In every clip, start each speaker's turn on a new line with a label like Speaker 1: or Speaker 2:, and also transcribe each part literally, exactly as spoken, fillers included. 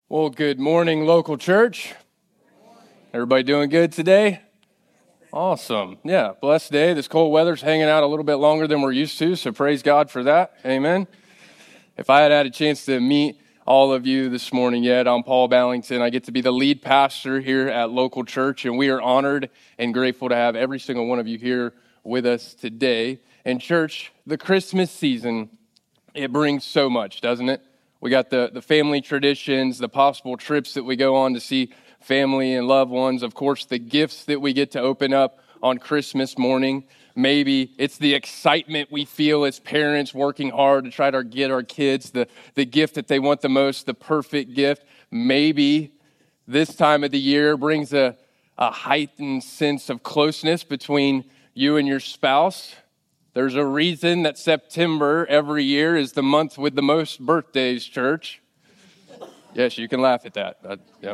Speaker 1: Well, good morning, local church. Everybody doing good today? Awesome. Yeah, blessed day. This cold weather's hanging out a little bit longer than we're used to, so praise God for that. Amen. If I had had a chance to meet all of you this morning yet, I'm Paul Ballington. I get to be the lead pastor here at local church, and we are honored and grateful to have every single one of you here with us today. And church, the Christmas season, it brings so much, doesn't it? We got the, the family traditions, the possible trips that we go on to see family and loved ones. Of course, the gifts that we get to open up on Christmas morning. Maybe it's the excitement we feel as parents working hard to try to get our kids the, the gift that they want the most, the perfect gift. Maybe this time of the year brings a, a heightened sense of closeness between you and your spouse. There's a reason that September every year is the month with the most birthdays, church. Yes, you can laugh at that. Uh, yeah.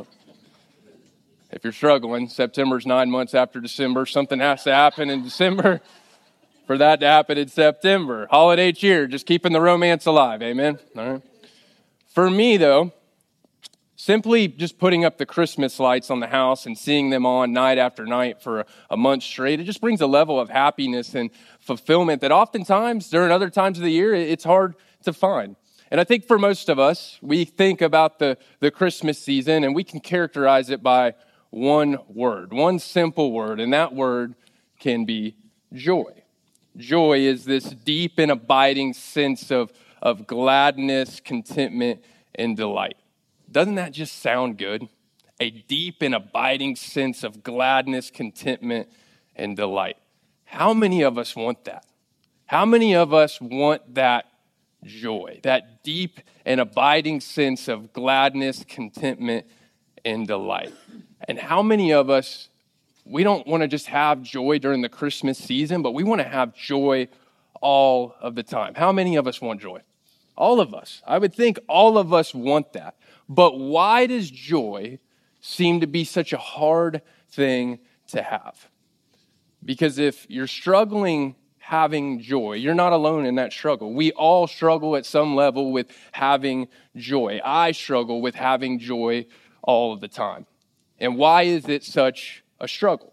Speaker 1: If you're struggling, September's nine months after December. Something has to happen in December for that to happen in September. Holiday cheer, just keeping the romance alive. Amen. All right. For me, though, simply just putting up the Christmas lights on the house and seeing them on night after night for a, a month straight, it just brings a level of happiness and fulfillment that oftentimes during other times of the year, it's hard to find. And I think for most of us, we think about the, the Christmas season and we can characterize it by one word, one simple word, and that word can be joy. Joy is this deep and abiding sense of, of gladness, contentment, and delight. Doesn't that just sound good? A deep and abiding sense of gladness, contentment, and delight. How many of us want that? How many of us want that joy, that deep and abiding sense of gladness, contentment, and delight? And how many of us, we don't want to just have joy during the Christmas season, but we want to have joy all of the time? How many of us want joy? All of us. I would think all of us want that. But why does joy seem to be such a hard thing to have? Because if you're struggling having joy, you're not alone in that struggle. We all struggle at some level with having joy. I struggle with having joy all of the time. And why is it such a struggle?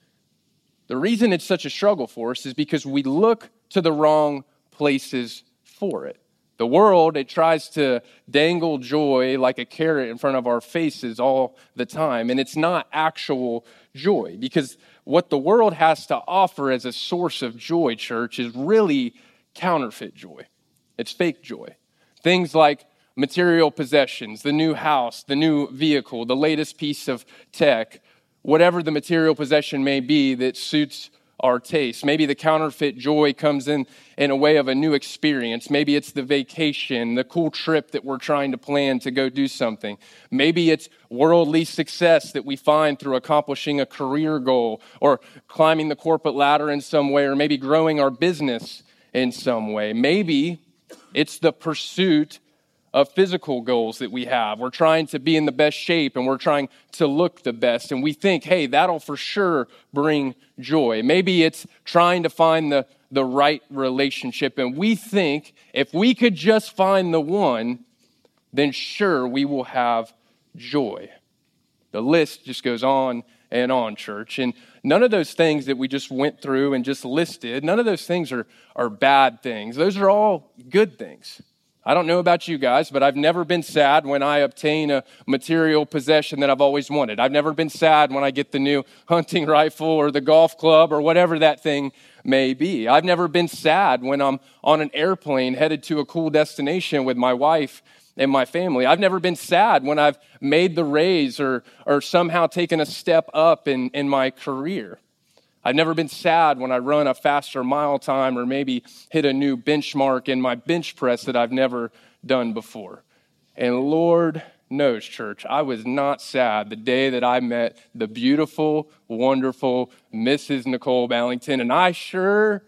Speaker 1: The reason it's such a struggle for us is because we look to the wrong places for it. The world, it tries to dangle joy like a carrot in front of our faces all the time. And it's not actual joy, because what the world has to offer as a source of joy, church, is really counterfeit joy. It's fake joy. Things like material possessions, the new house, the new vehicle, the latest piece of tech, whatever the material possession may be that suits our taste. Maybe the counterfeit joy comes in in a way of a new experience. Maybe it's the vacation, the cool trip that we're trying to plan to go do something. Maybe it's worldly success that we find through accomplishing a career goal or climbing the corporate ladder in some way, or maybe growing our business in some way. Maybe it's the pursuit of physical goals that we have. We're trying to be in the best shape and we're trying to look the best. And we think, hey, that'll for sure bring joy. Maybe it's trying to find the, the right relationship. And we think if we could just find the one, then sure, we will have joy. The list just goes on and on, church. And none of those things that we just went through and just listed, none of those things are, are bad things. Those are all good things. I don't know about you guys, but I've never been sad when I obtain a material possession that I've always wanted. I've never been sad when I get the new hunting rifle or the golf club or whatever that thing may be. I've never been sad when I'm on an airplane headed to a cool destination with my wife and my family. I've never been sad when I've made the raise or, or somehow taken a step up in, in my career. I've never been sad when I run a faster mile time or maybe hit a new benchmark in my bench press that I've never done before. And Lord knows, church, I was not sad the day that I met the beautiful, wonderful Missus Nicole Ballington. And I sure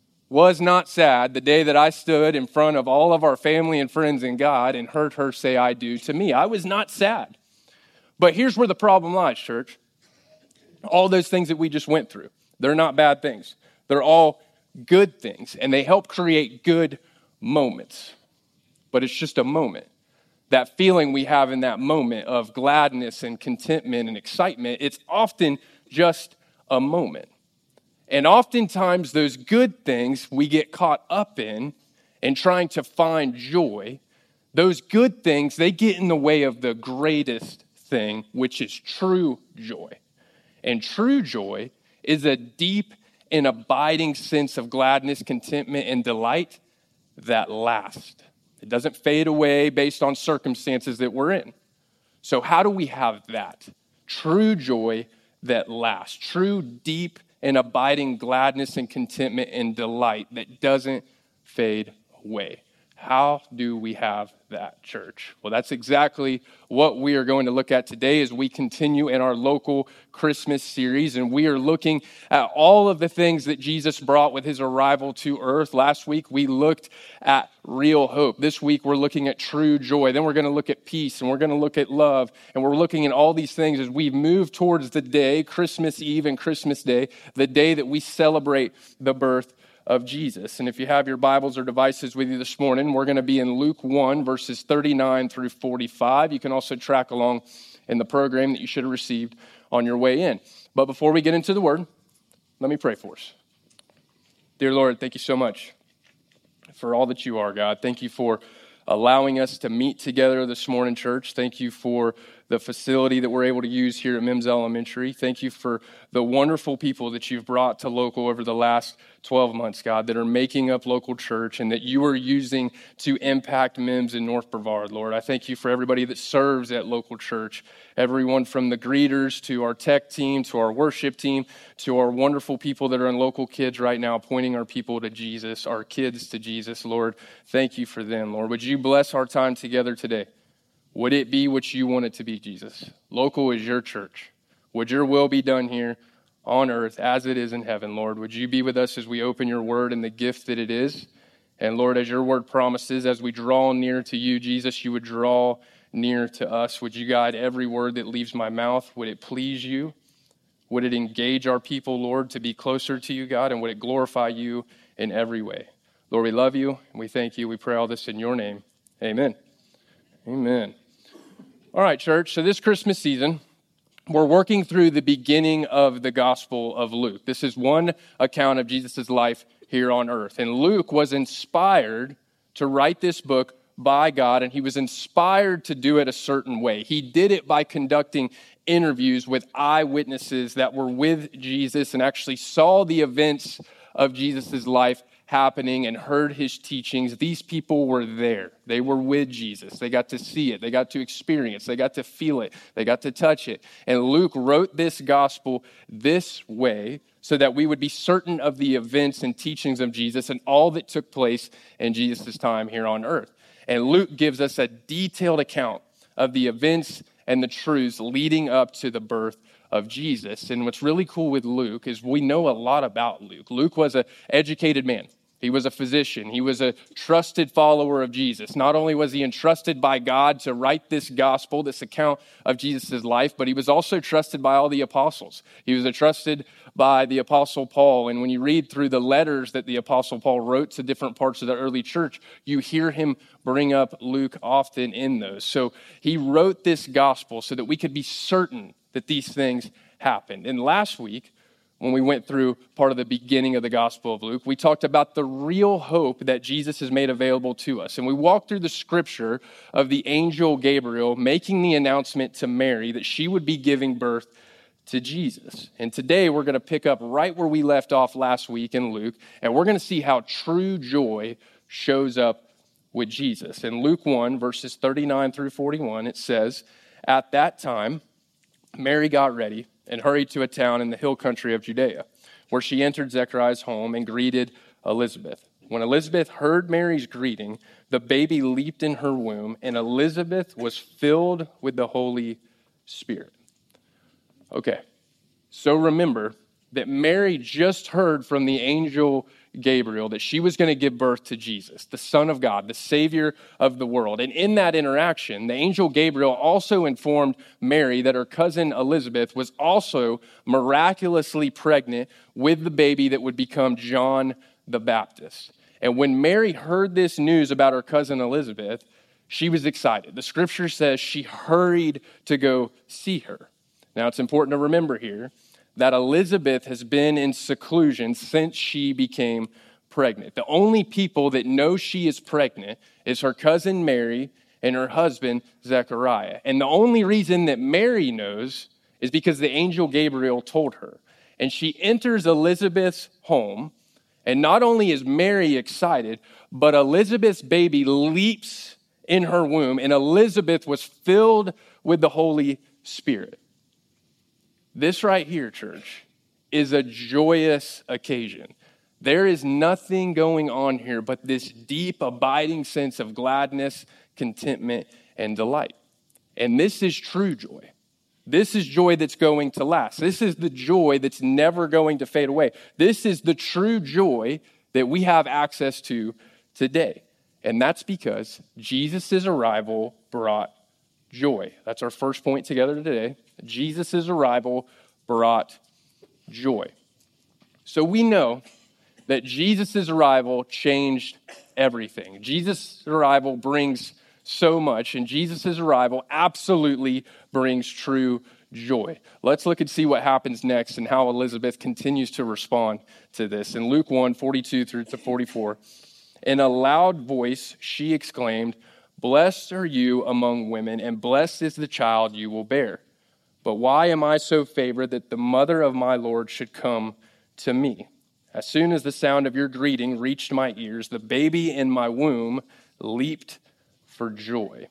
Speaker 1: was not sad the day that I stood in front of all of our family and friends in God and heard her say I do to me. I was not sad. But here's where the problem lies, church. All those things that we just went through, they're not bad things. They're all good things, and they help create good moments. But it's just a moment. that feeling we have in that moment of gladness and contentment and excitement, it's often just a moment. And oftentimes those good things we get caught up in and trying to find joy, those good things, they get in the way of the greatest thing, which is true joy. And true joy is a deep and abiding sense of gladness, contentment, and delight that lasts. It doesn't fade away based on circumstances that we're in. So how do we have that? True joy that lasts. True, deep, and abiding gladness and contentment and delight that doesn't fade away. How do we have that, church? Well, that's exactly what we are going to look at today as we continue in our local Christmas series. And we are looking at all of the things that Jesus brought with his arrival to earth. Last week, we looked at real hope. This week, we're looking at true joy. Then we're going to look at peace, and we're going to look at love. And we're looking at all these things as we move towards the day, Christmas Eve and Christmas Day, the day that we celebrate the birth of Jesus. And if you have your Bibles or devices with you this morning, we're going to be in Luke one, verses thirty-nine through forty-five. You can also track along in the program that you should have received on your way in. But before we get into the word, let me pray for us. Dear Lord, thank you so much for all that you are, God. Thank you for allowing us to meet together this morning, church. Thank you for the facility that we're able to use here at Mims Elementary. Thank you for the wonderful people that you've brought to local over the last twelve months, God, that are making up local church and that you are using to impact Mims in North Brevard, Lord. I thank you for everybody that serves at local church, everyone from the greeters to our tech team, to our worship team, to our wonderful people that are in local kids right now, pointing our people to Jesus, our kids to Jesus, Lord. Thank you for them, Lord. Would you bless our time together today? Would it be what you want it to be, Jesus? Local is your church. Would your will be done here on earth as it is in heaven, Lord? Would you be with us as we open your word and the gift that it is? And Lord, as your word promises, as we draw near to you, Jesus, you would draw near to us. Would you guide every word that leaves my mouth? Would it please you? Would it engage our people, Lord, to be closer to you, God? And would it glorify you in every way? Lord, we love you and we thank you. We pray all this in your name. Amen. Amen. All right, church, so this Christmas season, we're working through the beginning of the Gospel of Luke. This is one account of Jesus' life here on earth. And Luke was inspired to write this book by God, and he was inspired to do it a certain way. He did it by conducting interviews with eyewitnesses that were with Jesus and actually saw the events of Jesus' life happening and heard his teachings. These people were there. They were with Jesus. They got to see it. They got to experience. They got to feel it. They got to touch it. And Luke wrote this gospel this way so that we would be certain of the events and teachings of Jesus and all that took place in Jesus' time here on earth. And Luke gives us a detailed account of the events and the truths leading up to the birth of Jesus. And what's really cool with Luke is we know a lot about Luke. Luke was an educated man. He was a physician. He was a trusted follower of Jesus. Not only was he entrusted by God to write this gospel, this account of Jesus' life, but he was also trusted by all the apostles. He was trusted by the apostle Paul. And when you read through the letters that the apostle Paul wrote to different parts of the early church, you hear him bring up Luke often in those. So he wrote this gospel so that we could be certain that these things happened. And last week, when we went through part of the beginning of the Gospel of Luke, we talked about the real hope that Jesus has made available to us. And we walked through the scripture of the angel Gabriel making the announcement to Mary that she would be giving birth to Jesus. And today we're going to pick up right where we left off last week in Luke, and we're going to see how true joy shows up with Jesus. In Luke one, verses thirty-nine through forty-one, it says, "At that time, Mary got ready and hurried to a town in the hill country of Judea, where she entered Zechariah's home and greeted Elizabeth. When Elizabeth heard Mary's greeting, the baby leaped in her womb, and Elizabeth was filled with the Holy Spirit." Okay, so remember that Mary just heard from the angel Gabriel that she was going to give birth to Jesus, the Son of God, the Savior of the world. And in that interaction, the angel Gabriel also informed Mary that her cousin Elizabeth was also miraculously pregnant with the baby that would become John the Baptist. And when Mary heard this news about her cousin Elizabeth, she was excited. The scripture says she hurried to go see her. Now, it's important to remember here that Elizabeth has been in seclusion since she became pregnant. The only people that know she is pregnant is her cousin Mary and her husband Zechariah. And the only reason that Mary knows is because the angel Gabriel told her. And she enters Elizabeth's home, and not only is Mary excited, but Elizabeth's baby leaps in her womb, and Elizabeth was filled with the Holy Spirit. This right here, church, is a joyous occasion. There is nothing going on here but this deep, abiding sense of gladness, contentment, and delight. And this is true joy. This is joy that's going to last. This is the joy that's never going to fade away. This is the true joy that we have access to today. And that's because Jesus' arrival brought joy. That's our first point together today. Jesus' arrival brought joy. So we know that Jesus' arrival changed everything. Jesus' arrival brings so much, and Jesus' arrival absolutely brings true joy. Let's look and see what happens next and how Elizabeth continues to respond to this. In Luke one, forty-two through to forty-four, in a loud voice, she exclaimed, "Blessed are you among women, and blessed is the child you will bear. But why am I so favored that the mother of my Lord should come to me? As soon as the sound of your greeting reached my ears, the baby in my womb leaped for joy."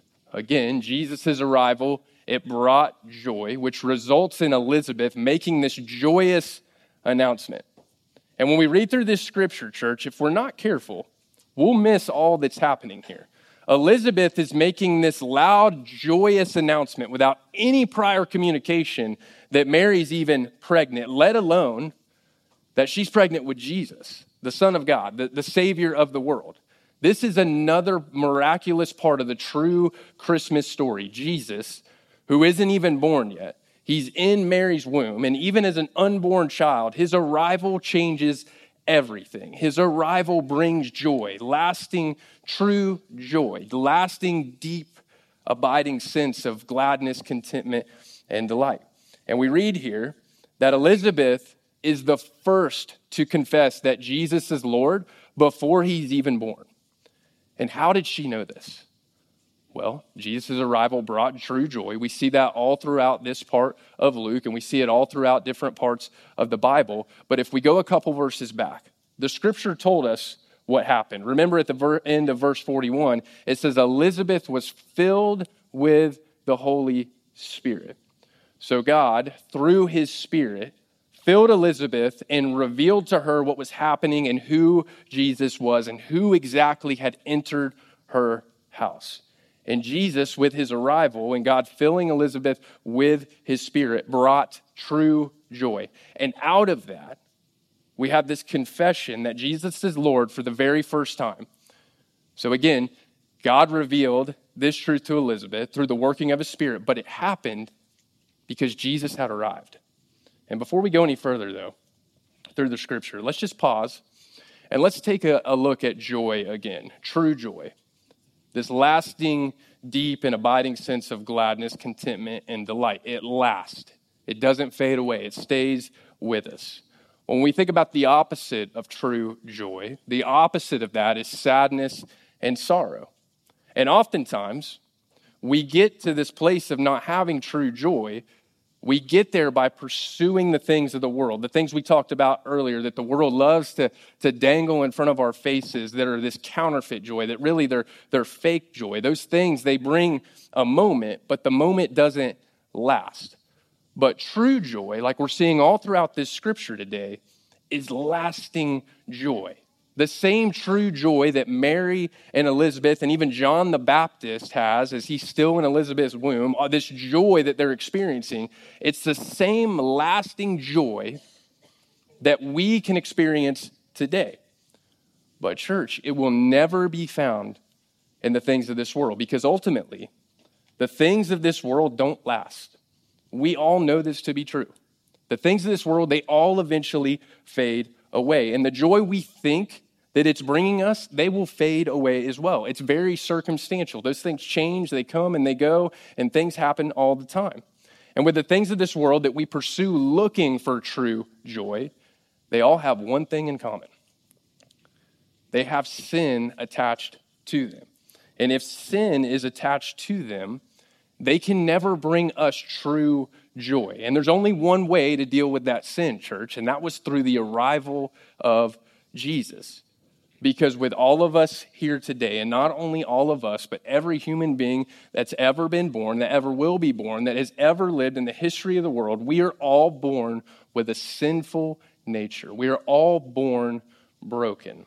Speaker 1: Again, Jesus' arrival, it brought joy, which results in Elizabeth making this joyous announcement. And when we read through this scripture, church, if we're not careful, we'll miss all that's happening here. Elizabeth is making this loud, joyous announcement without any prior communication that Mary's even pregnant, let alone that she's pregnant with Jesus, the Son of God, the, the Savior of the world. This is another miraculous part of the true Christmas story. Jesus, who isn't even born yet, he's in Mary's womb, and even as an unborn child, his arrival changes everything. His arrival brings joy, lasting, true joy, lasting, deep, abiding sense of gladness, contentment, and delight. And we read here that Elizabeth is the first to confess that Jesus is Lord before he's even born. And how did she know this? Well, Jesus' arrival brought true joy. We see that all throughout this part of Luke, and we see it all throughout different parts of the Bible. But if we go a couple verses back, the scripture told us what happened. Remember at the ver- end of verse forty-one, it says Elizabeth was filled with the Holy Spirit. So God, through his Spirit, filled Elizabeth and revealed to her what was happening and who Jesus was and who exactly had entered her house. And Jesus, with his arrival and God filling Elizabeth with his Spirit, brought true joy. And out of that, we have this confession that Jesus is Lord for the very first time. So again, God revealed this truth to Elizabeth through the working of his Spirit, but it happened because Jesus had arrived. And before we go any further, though, through the scripture, let's just pause and let's take a, a look at joy again, true joy. This lasting, deep, and abiding sense of gladness, contentment, and delight. It lasts. It doesn't fade away. It stays with us. When we think about the opposite of true joy, the opposite of that is sadness and sorrow. And oftentimes, we get to this place of not having true joy. We get there by pursuing the things of the world, the things we talked about earlier that the world loves to, to dangle in front of our faces that are this counterfeit joy, that really they're, they're fake joy. Those things, they bring a moment, but the moment doesn't last. But true joy, like we're seeing all throughout this scripture today, is lasting joy. The same true joy that Mary and Elizabeth and even John the Baptist has as he's still in Elizabeth's womb, this joy that they're experiencing, it's the same lasting joy that we can experience today. But church, it will never be found in the things of this world because ultimately, the things of this world don't last. We all know this to be true. The things of this world, they all eventually fade away. And the joy we think that it's bringing us, they will fade away as well. It's very circumstantial. Those things change, they come and they go, and things happen all the time. And with the things of this world that we pursue looking for true joy, they all have one thing in common. They have sin attached to them. And if sin is attached to them, they can never bring us true joy. And there's only one way to deal with that sin, church, and that was through the arrival of Jesus. Because with all of us here today, and not only all of us, but every human being that's ever been born, that ever will be born, that has ever lived in the history of the world, we are all born with a sinful nature. We are all born broken.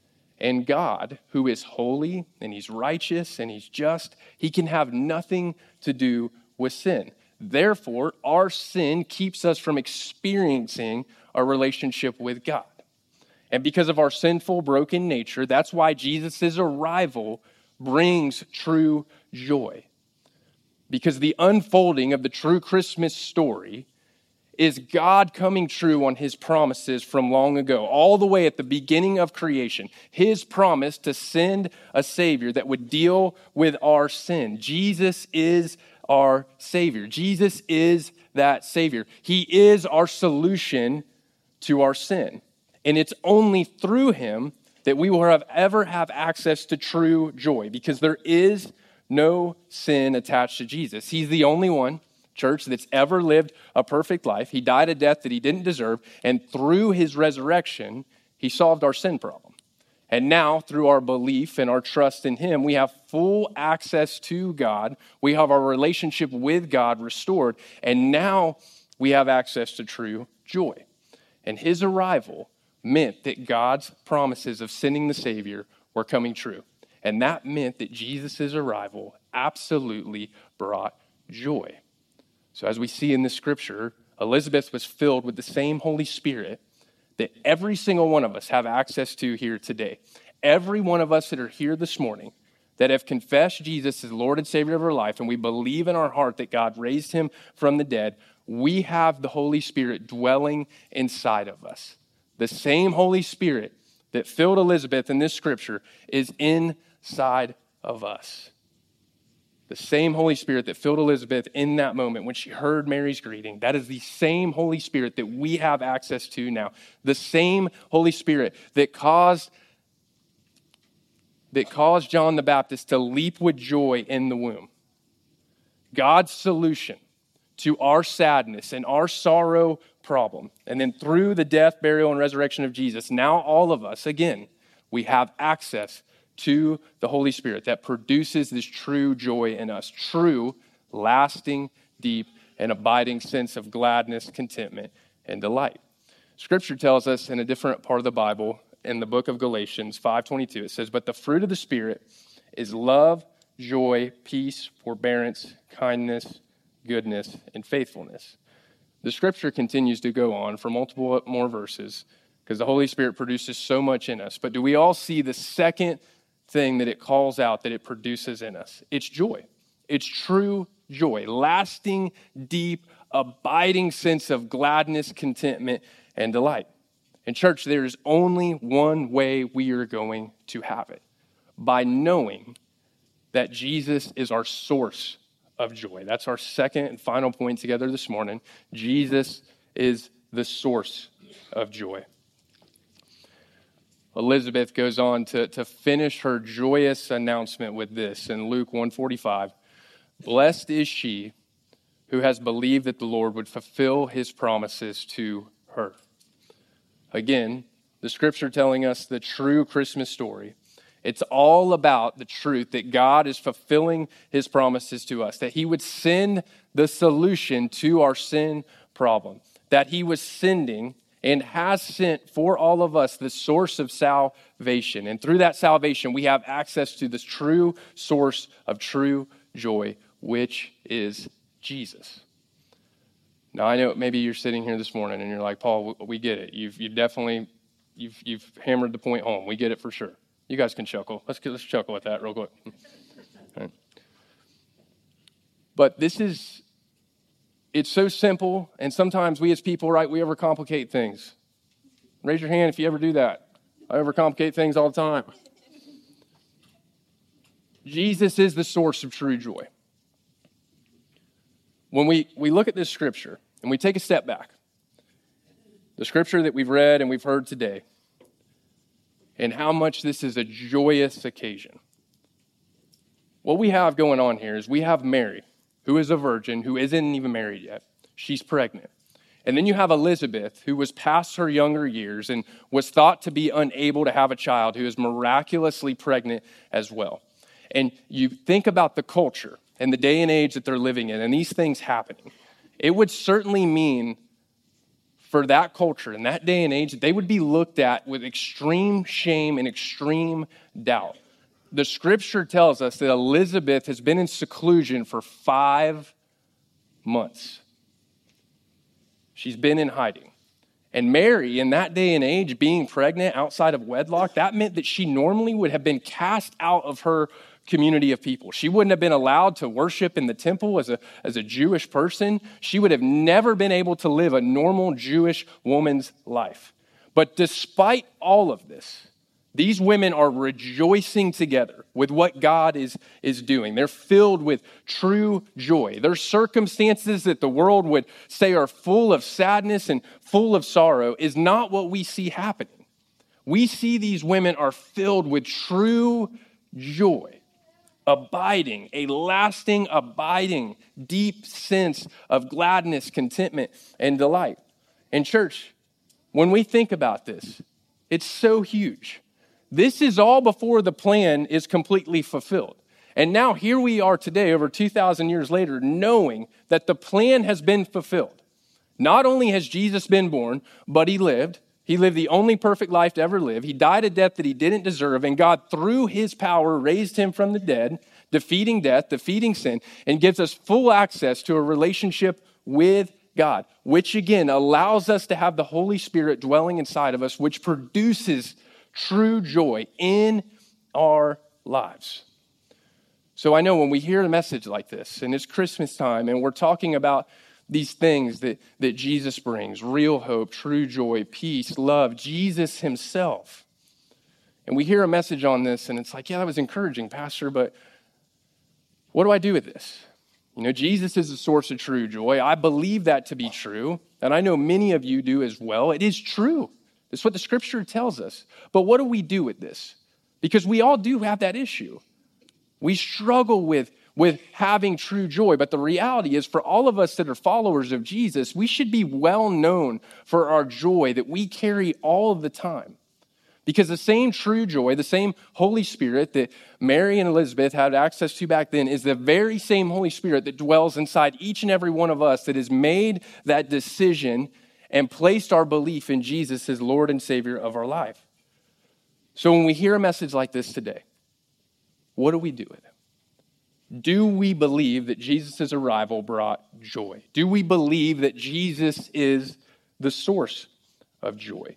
Speaker 1: And God, who is holy, and he's righteous, and he's just, he can have nothing to do with sin. Therefore, our sin keeps us from experiencing a relationship with God. And because of our sinful, broken nature, that's why Jesus' arrival brings true joy. Because the unfolding of the true Christmas story is God coming true on his promises from long ago, all the way at the beginning of creation. His promise to send a Savior that would deal with our sin. Jesus is our Savior. Jesus is that Savior. He is our solution to our sin. And it's only through him that we will have ever have access to true joy, because there is no sin attached to Jesus. He's the only one, church, that's ever lived a perfect life. He died a death that he didn't deserve, and through his resurrection, he solved our sin problem. And now, through our belief and our trust in him, we have full access to God. We have our relationship with God restored, and now we have access to true joy. And his arrival meant that God's promises of sending the Savior were coming true. And that meant that Jesus' arrival absolutely brought joy. So as we see in this scripture, Elizabeth was filled with the same Holy Spirit that every single one of us have access to here today. Every one of us that are here this morning that have confessed Jesus as Lord and Savior of our life, and we believe in our heart that God raised him from the dead, we have the Holy Spirit dwelling inside of us. The same Holy Spirit that filled Elizabeth in this scripture is inside of us. The same Holy Spirit that filled Elizabeth in that moment when she heard Mary's greeting, that is the same Holy Spirit that we have access to now. The same Holy Spirit that caused, that caused John the Baptist to leap with joy in the womb. God's solution to our sadness and our sorrow problem. And then through the death, burial, and resurrection of Jesus, now all of us, again, we have access to the Holy Spirit that produces this true joy in us, true, lasting, deep, and abiding sense of gladness, contentment, and delight. Scripture tells us in a different part of the Bible, in the book of Galatians five twenty-two, it says, "But the fruit of the Spirit is love, joy, peace, forbearance, kindness, goodness, and faithfulness." The scripture continues to go on for multiple more verses because the Holy Spirit produces so much in us. But do we all see the second thing that it calls out that it produces in us? It's joy. It's true joy, lasting, deep, abiding sense of gladness, contentment, and delight. In church, there is only one way we are going to have it, by knowing that Jesus is our source of joy. That's our second and final point together this morning. Jesus is the source of joy. Elizabeth goes on to, to finish her joyous announcement with this in Luke one forty-five. "Blessed is she who has believed that the Lord would fulfill his promises to her." Again, the scripture telling us the true Christmas story. It's all about the truth that God is fulfilling his promises to us, that he would send the solution to our sin problem, that he was sending and has sent for all of us the source of salvation. And through that salvation, we have access to this true source of true joy, which is Jesus. Now, I know maybe you're sitting here this morning and you're like, Paul, we get it. You've, you've definitely, you've, you've hammered the point home. We get it for sure. You guys can chuckle. Let's, let's chuckle at that real quick. Right. But this is, it's so simple, and sometimes we as people, right, we overcomplicate things. Raise your hand if you ever do that. I overcomplicate things all the time. Jesus is the source of true joy. When we, we look at this scripture and we take a step back, the scripture that we've read and we've heard today, and how much this is a joyous occasion. What we have going on here is we have Mary, who is a virgin, who isn't even married yet. She's pregnant. And then you have Elizabeth, who was past her younger years and was thought to be unable to have a child, who is miraculously pregnant as well. And you think about the culture and the day and age that they're living in, and these things happening. It would certainly mean for that culture and that day and age, they would be looked at with extreme shame and extreme doubt. The scripture tells us that Elizabeth has been in seclusion for five months. She's been in hiding. And Mary, in that day and age, being pregnant outside of wedlock, that meant that she normally would have been cast out of her community of people. She wouldn't have been allowed to worship in the temple as a, as a Jewish person. She would have never been able to live a normal Jewish woman's life. But despite all of this, these women are rejoicing together with what God is, is doing. They're filled with true joy. Their circumstances that the world would say are full of sadness and full of sorrow is not what we see happening. We see these women are filled with true joy, abiding, a lasting, abiding, deep sense of gladness, contentment, and delight. And church, when we think about this, it's so huge. This is all before the plan is completely fulfilled. And now here we are today, over two thousand years later, knowing that the plan has been fulfilled. Not only has Jesus been born, but he lived. He lived the only perfect life to ever live. He died a death that he didn't deserve, and God, through his power, raised him from the dead, defeating death, defeating sin, and gives us full access to a relationship with God, which again allows us to have the Holy Spirit dwelling inside of us, which produces true joy in our lives. So I know when we hear a message like this, and it's Christmas time, and we're talking about these things that, that Jesus brings, real hope, true joy, peace, love, Jesus himself. And we hear a message on this, and it's like, yeah, that was encouraging, Pastor, but what do I do with this? You know, Jesus is the source of true joy. I believe that to be true, and I know many of you do as well. It is true. That's what the scripture tells us. But what do we do with this? Because we all do have that issue. We struggle with, with having true joy. But the reality is, for all of us that are followers of Jesus, we should be well known for our joy that we carry all of the time. Because the same true joy, the same Holy Spirit that Mary and Elizabeth had access to back then is the very same Holy Spirit that dwells inside each and every one of us that has made that decision and placed our belief in Jesus as Lord and Savior of our life. So when we hear a message like this today, what do we do with it? Do we believe that Jesus' arrival brought joy? Do we believe that Jesus is the source of joy?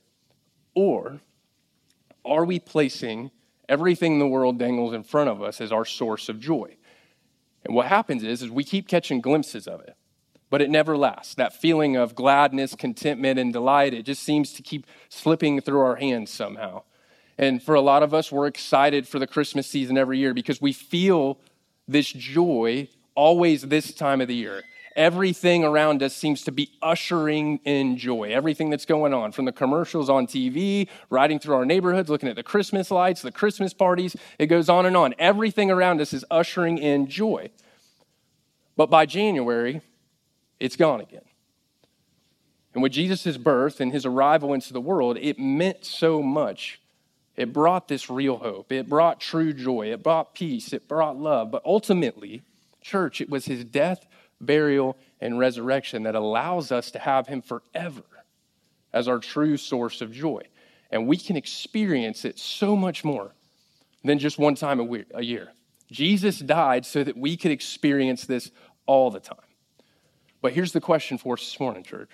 Speaker 1: Or are we placing everything the world dangles in front of us as our source of joy? And what happens is, is we keep catching glimpses of it. But it never lasts. That feeling of gladness, contentment, and delight, it just seems to keep slipping through our hands somehow. And for a lot of us, we're excited for the Christmas season every year because we feel this joy always this time of the year. Everything around us seems to be ushering in joy. Everything that's going on, from the commercials on T V, riding through our neighborhoods, looking at the Christmas lights, the Christmas parties, it goes on and on. Everything around us is ushering in joy. But by January, it's gone again. And with Jesus' birth and his arrival into the world, it meant so much. It brought this real hope. It brought true joy. It brought peace. It brought love. But ultimately, church, it was his death, burial, and resurrection that allows us to have him forever as our true source of joy. And we can experience it so much more than just one time a year. Jesus died so that we could experience this all the time. But here's the question for us this morning, church.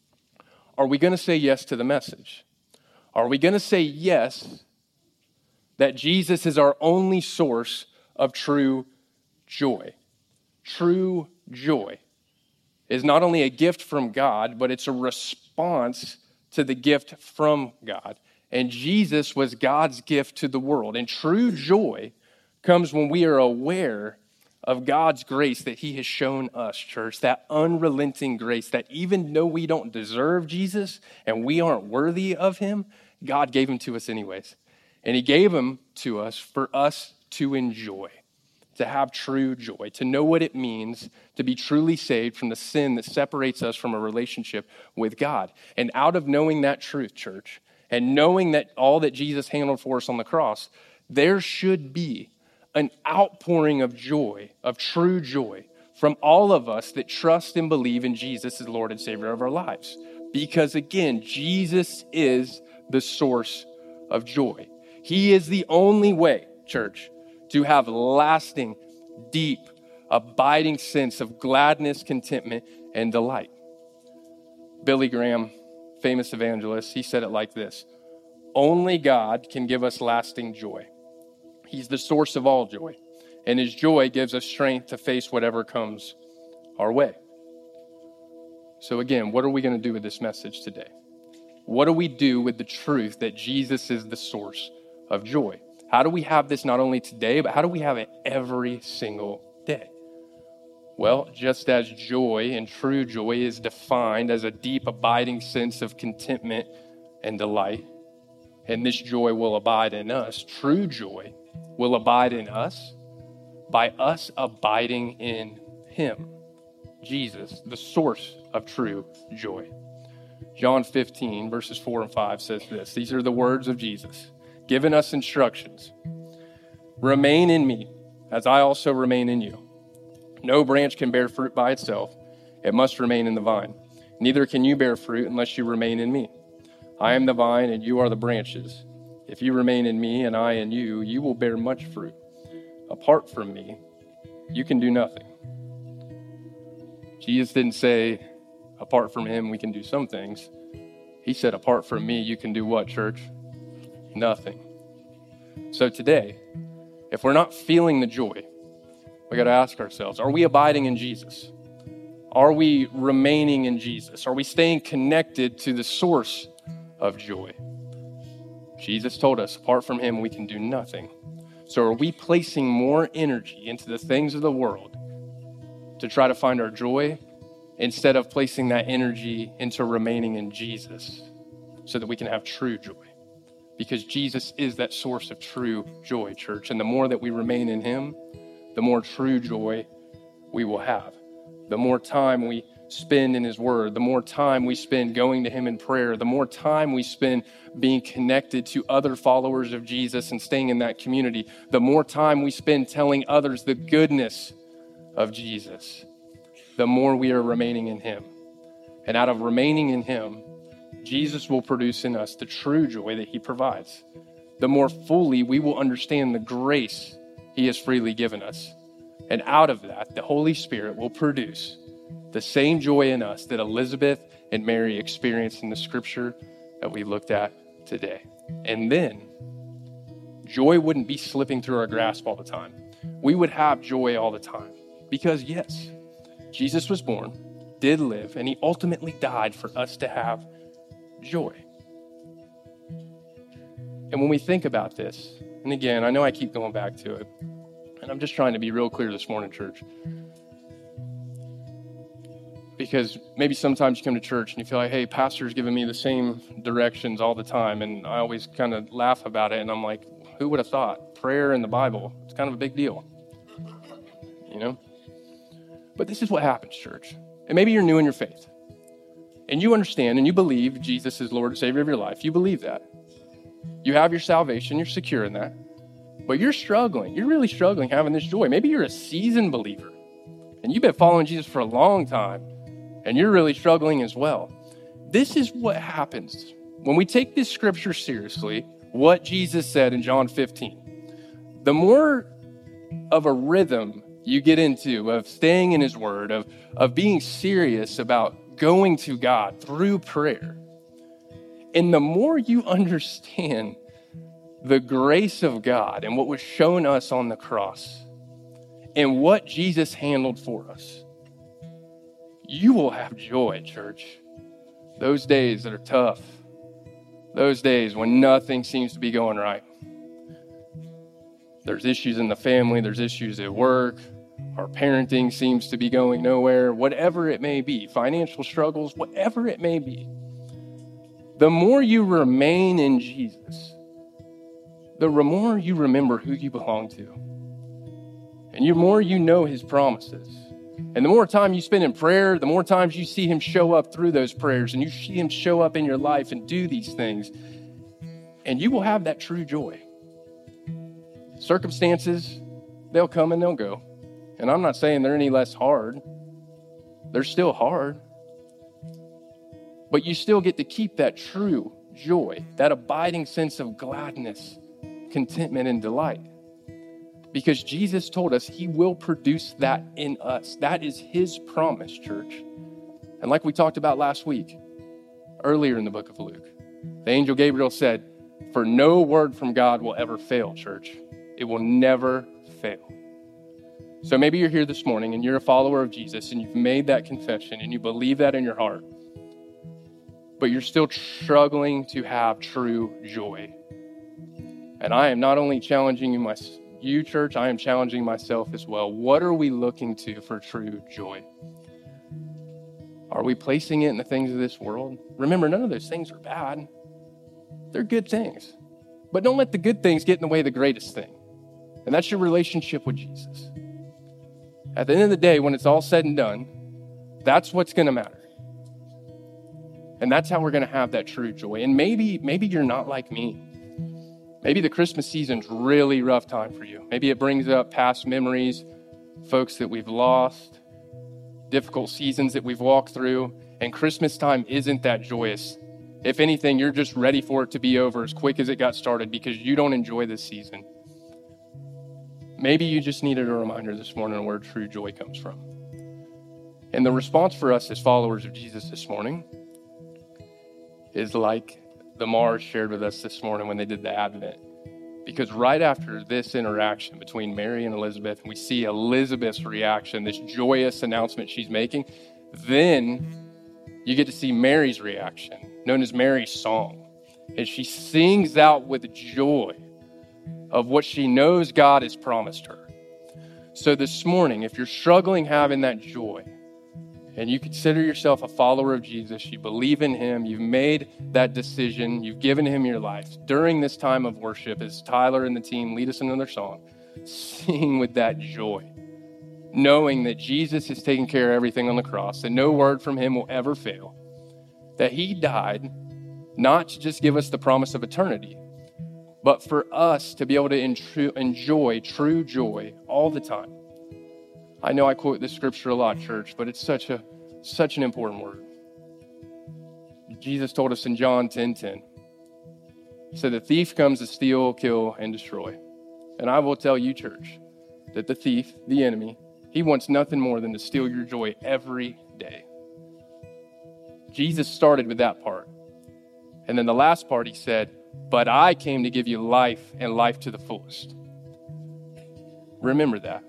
Speaker 1: Are we going to say yes to the message? Are we going to say yes that Jesus is our only source of true joy? True joy is not only a gift from God, but it's a response to the gift from God. And Jesus was God's gift to the world. And true joy comes when we are aware of God's grace that he has shown us, church, that unrelenting grace that even though we don't deserve Jesus and we aren't worthy of him, God gave him to us anyways. And he gave him to us for us to enjoy, to have true joy, to know what it means to be truly saved from the sin that separates us from a relationship with God. And out of knowing that truth, church, and knowing that all that Jesus handled for us on the cross, there should be an outpouring of joy, of true joy, from all of us that trust and believe in Jesus as Lord and Savior of our lives. Because again, Jesus is the source of joy. He is the only way, church, to have lasting, deep, abiding sense of gladness, contentment, and delight. Billy Graham, famous evangelist, he said it like this: only God can give us lasting joy. He's the source of all joy, and his joy gives us strength to face whatever comes our way. So again, what are we going to do with this message today? What do we do with the truth that Jesus is the source of joy? How do we have this not only today, but how do we have it every single day? Well, just as joy and true joy is defined as a deep, abiding sense of contentment and delight, and this joy will abide in us, true joy will abide in us by us abiding in him, Jesus, the source of true joy. John fifteen, verses four and five says this. These are the words of Jesus, giving us instructions. Remain in me, as I also remain in you. No branch can bear fruit by itself. It must remain in the vine. Neither can you bear fruit unless you remain in me. I am the vine and you are the branches. If you remain in me and I in you, you will bear much fruit. Apart from me, you can do nothing. Jesus didn't say, apart from him, we can do some things. He said, apart from me, you can do what, church? Nothing. So today, if we're not feeling the joy, we got to ask ourselves, are we abiding in Jesus? Are we remaining in Jesus? Are we staying connected to the source of joy? Jesus told us, apart from him, we can do nothing. So are we placing more energy into the things of the world to try to find our joy instead of placing that energy into remaining in Jesus so that we can have true joy? Because Jesus is that source of true joy, church. And the more that we remain in him, the more true joy we will have. The more time we spend in his word, the more time we spend going to him in prayer, the more time we spend being connected to other followers of Jesus and staying in that community, the more time we spend telling others the goodness of Jesus, the more we are remaining in him. And out of remaining in him, Jesus will produce in us the true joy that he provides. The more fully we will understand the grace he has freely given us. And out of that, the Holy Spirit will produce the same joy in us that Elizabeth and Mary experienced in the scripture that we looked at today. And then joy wouldn't be slipping through our grasp all the time. We would have joy all the time because yes, Jesus was born, did live, and he ultimately died for us to have joy. And when we think about this, and again, I know I keep going back to it, and I'm just trying to be real clear this morning, church. Because maybe sometimes you come to church and you feel like, hey, pastor's giving me the same directions all the time. And I always kind of laugh about it. And I'm like, who would have thought? Prayer in the Bible, it's kind of a big deal. You know? But this is what happens, church. And maybe you're new in your faith. And you understand and you believe Jesus is Lord and Savior of your life. You believe that. You have your salvation. You're secure in that. But you're struggling. You're really struggling having this joy. Maybe you're a seasoned believer. And you've been following Jesus for a long time. And you're really struggling as well. This is what happens when we take this scripture seriously, what Jesus said in John fifteen. The more of a rhythm you get into of staying in his word, of, of being serious about going to God through prayer, and the more you understand the grace of God and what was shown us on the cross and what Jesus handled for us, you will have joy, church. Those days that are tough, Those days when nothing seems to be going right. There's issues in the family, there's issues at work, our parenting seems to be going nowhere, whatever it may be, financial struggles, whatever it may be. The more you remain in Jesus, the more you remember who you belong to. And the more you know his promises. And the more time you spend in prayer, the more times you see him show up through those prayers and you see him show up in your life and do these things. And you will have that true joy. Circumstances, they'll come and they'll go. And I'm not saying they're any less hard. They're still hard. But you still get to keep that true joy, that abiding sense of gladness, contentment, and delight. Because Jesus told us he will produce that in us. That is his promise, church. And like we talked about last week, earlier in the book of Luke, the angel Gabriel said, for no word from God will ever fail, church. It will never fail. So maybe you're here this morning and you're a follower of Jesus and you've made that confession and you believe that in your heart, but you're still struggling to have true joy. And I am not only challenging you, my, you, church, I am challenging myself as well. What are we looking to for true joy? Are we placing it in the things of this world? Remember, none of those things are bad. They're good things. But don't let the good things get in the way of the greatest thing. And that's your relationship with Jesus. At the end of the day, when it's all said and done, that's what's going to matter. And that's how we're going to have that true joy. And maybe, maybe you're not like me. Maybe the Christmas season's really rough time for you. Maybe it brings up past memories, folks that we've lost, difficult seasons that we've walked through. And Christmas time isn't that joyous. If anything, you're just ready for it to be over as quick as it got started because you don't enjoy this season. Maybe you just needed a reminder this morning of where true joy comes from. And the response for us as followers of Jesus this morning is like the Mars shared with us this morning when they did the Advent. Because right after this interaction between Mary and Elizabeth, we see Elizabeth's reaction, this joyous announcement she's making. Then you get to see Mary's reaction, known as Mary's song. And she sings out with joy of what she knows God has promised her. So this morning, if you're struggling having that joy, and you consider yourself a follower of Jesus, you believe in him, you've made that decision, you've given him your life, during this time of worship, as Tyler and the team lead us in another song, sing with that joy, knowing that Jesus is taking care of everything on the cross, and no word from him will ever fail, that he died not to just give us the promise of eternity, but for us to be able to enjoy true joy all the time. I know I quote this scripture a lot, church, but it's such a such an important word. Jesus told us in John ten ten, he said, the thief comes to steal, kill, and destroy. And I will tell you, church, that the thief, the enemy, he wants nothing more than to steal your joy every day. Jesus started with that part. And then the last part, he said, but I came to give you life and life to the fullest. Remember that.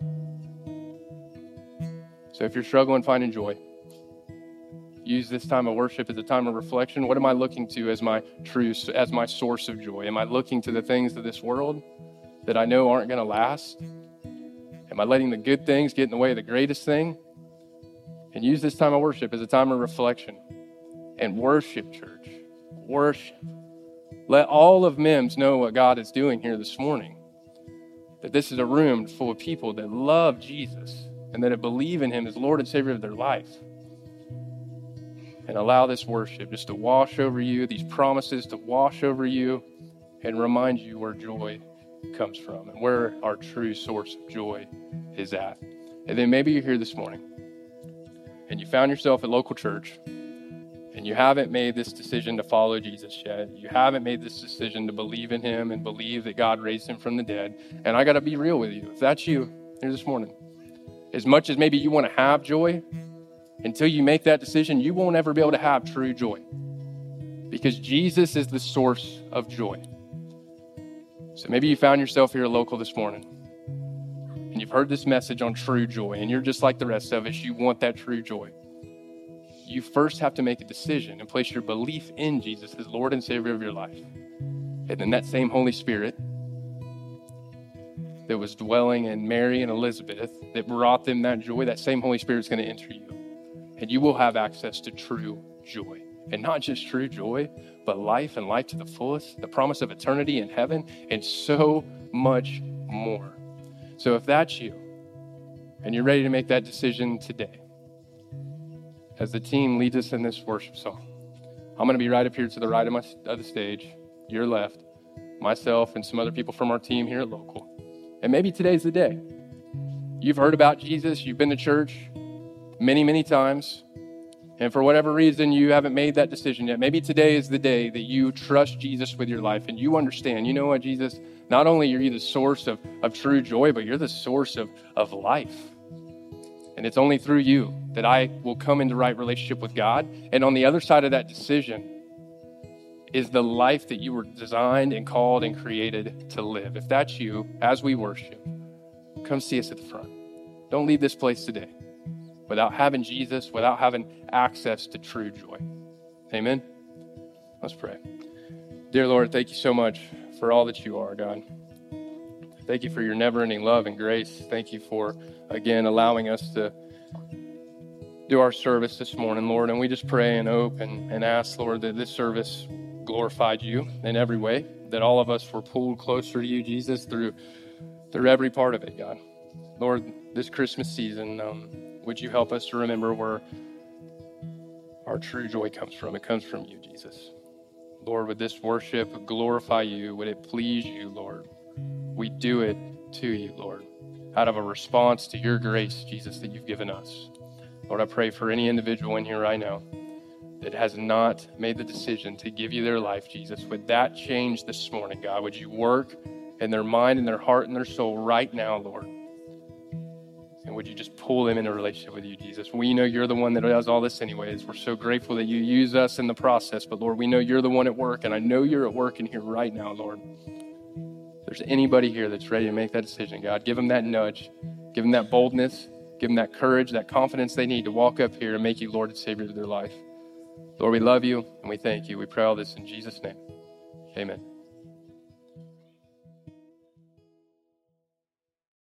Speaker 1: So if you're struggling finding joy, use this time of worship as a time of reflection. What am I looking to as my truth, as my source of joy? Am I looking to the things of this world that I know aren't going to last? Am I letting the good things get in the way of the greatest thing? And use this time of worship as a time of reflection. And worship, church. Worship. Let all of M I M S know what God is doing here this morning. That this is a room full of people that love Jesus and that believe in him as Lord and Savior of their life. And allow this worship just to wash over you, these promises to wash over you and remind you where joy comes from and where our true source of joy is at. And then maybe you're here this morning and you found yourself at local church and you haven't made this decision to follow Jesus yet. You haven't made this decision to believe in him and believe that God raised him from the dead. And I got to be real with you. If that's you here this morning, as much as maybe you want to have joy, until you make that decision, you won't ever be able to have true joy. Because Jesus is the source of joy. So maybe you found yourself here local this morning and you've heard this message on true joy and you're just like the rest of us. You want that true joy. you first have to make a decision and place your belief in Jesus as Lord and Savior of your life. And then that same Holy Spirit that was dwelling in Mary and Elizabeth, that brought them that joy, that same Holy Spirit is going to enter you. And you will have access to true joy. And not just true joy, but life and life to the fullest, the promise of eternity in heaven, and so much more. So if that's you, and you're ready to make that decision today, as the team leads us in this worship song, I'm going to be right up here to the right of, my, of the stage, your left, myself and some other people from our team here at Local. And maybe today's the day. You've heard about Jesus, you've been to church many, many times, and for whatever reason, you haven't made that decision yet. Maybe today is the day that you trust Jesus with your life and you understand, you know what, Jesus, not only are you the source of, of true joy, but you're the source of, of life. And it's only through you that I will come into right relationship with God. And on the other side of that decision is the life that you were designed and called and created to live. If that's you, as we worship, come see us at the front. Don't leave this place today without having Jesus, without having access to true joy. Amen? Let's pray. Dear Lord, thank you so much for all that you are, God. Thank you for your never-ending love and grace. Thank you for, again, allowing us to do our service this morning, Lord. And we just pray and hope and, and ask, Lord, that this service glorified you in every way, that all of us were pulled closer to you, Jesus, through through every part of it, God. Lord, this Christmas season, um, would you help us to remember where our true joy comes from? It comes from you, Jesus. Lord, would this worship glorify you? Would it please you, Lord? We do it to you, Lord, out of a response to your grace, Jesus, that you've given us. Lord, I pray for any individual in here right now that has not made the decision to give you their life, Jesus. Would that change this morning, God? Would you work in their mind and their heart and their soul right now, Lord? And would you just pull them into a relationship with you, Jesus? We know you're the one that does all this anyways. We're so grateful that you use us in the process. But Lord, we know you're the one at work, and I know you're at work in here right now, Lord. If there's anybody here that's ready to make that decision, God, give them that nudge, give them that boldness, give them that courage, that confidence they need to walk up here and make you Lord and Savior of their life. Lord, we love you and we thank you. We pray all this in Jesus' name. Amen.